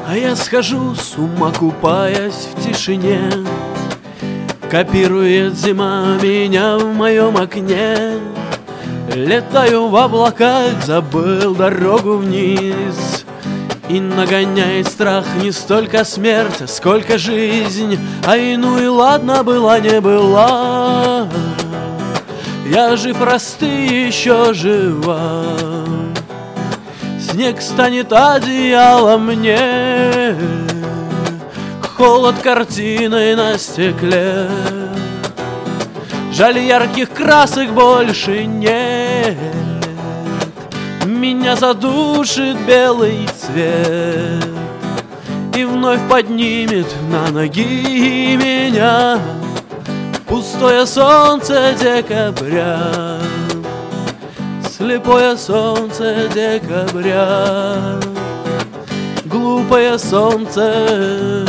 А я схожу с ума, купаясь в тишине. Копирует зима меня в моем окне. Летаю в облаках, забыл дорогу вниз. И нагоняет страх не столько смерть, сколько жизнь. Ай, ну и ладно, была не была. Я жив, раз ты еще жива. Снег станет одеялом мне, холод картиной на стекле. Жаль, ярких красок больше нет. Меня задушит белый цвет и вновь поднимет на ноги меня пустое солнце декабря, слепое солнце декабря, глупое солнце.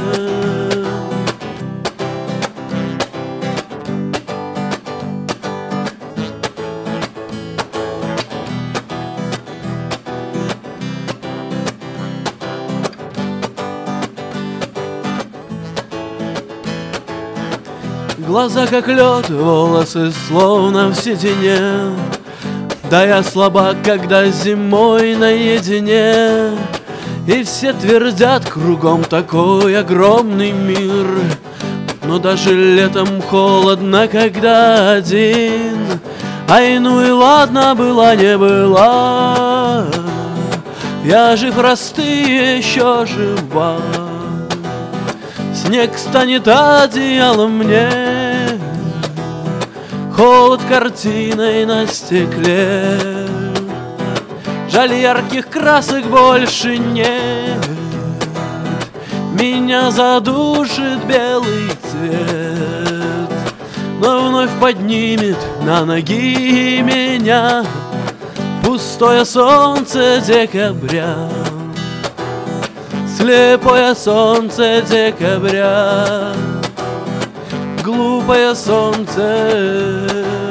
Глаза как лед, волосы словно в седине. Да я слабак, когда зимой наедине. И все твердят, кругом такой огромный мир. Но даже летом холодно, когда один. Ай, ну и ладно, была не была. Я жив, раз ты еще жива. Снег станет одеялом мне, холод картиной на стекле. Жаль, ярких красок больше нет. Меня задушит белый цвет, но вновь поднимет на ноги меня пустое солнце декабря, слепое солнце декабря, глупое солнце.